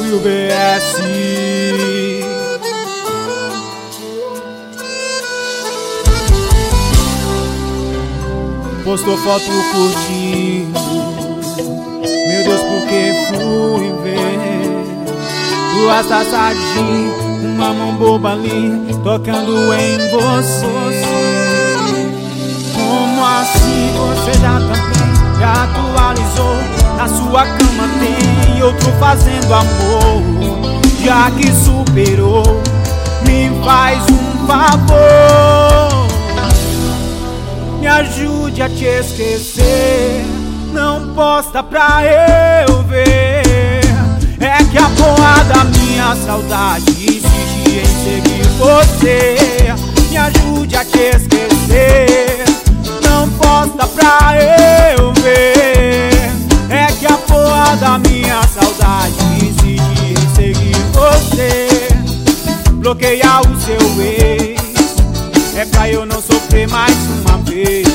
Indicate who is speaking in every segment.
Speaker 1: Will BS. Postou foto curtindo. Meu Deus, por que fui ver duas taças de gin, uma mão boba ali tocando em você? Como assim você já atualizou? Na sua cama tem outro fazendo amor. Já que superou, me faz um favor, me ajude a te esquecer. Não posta pra eu ver. É que a porra da minha saudade insiste em seguir você. Me ajude a te esquecer. Não posta pra eu ver. É que a porra da minha saudade insiste em seguir você. Bloquear o seu ex é pra eu não sofrer mais uma vez.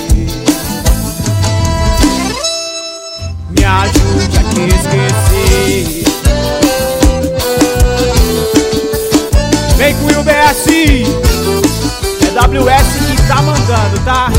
Speaker 1: Me ajude a te esquecer. Vem com o Will BS. É WS que tá mandando, tá?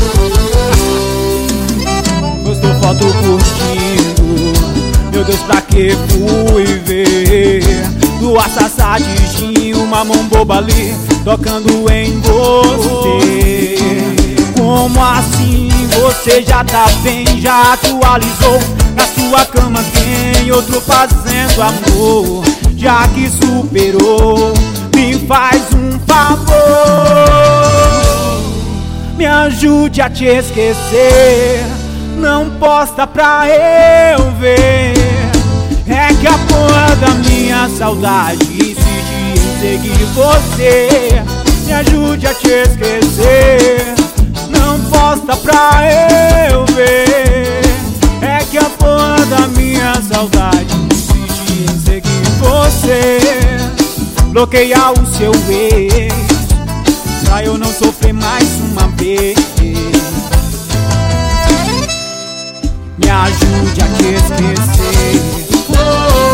Speaker 1: Postou foto curtindo. Meu Deus, pra que fui ver duas taças de gin, uma mão boba ali tocando em você? Como assim você já tá bem, já atualizou? Na sua cama tem outro fazendo amor. Já que superou, me faz um favor, me ajude a te esquecer. Não posta pra eu ver. É que a porra da minha saudade insiste em seguir você. Me ajude a te esquecer. Não posta pra eu ver. É que a porra da minha saudade insiste em seguir você. Bloquear o seu ex pra eu não sofrer mais uma vez. Me ajude a te esquecer.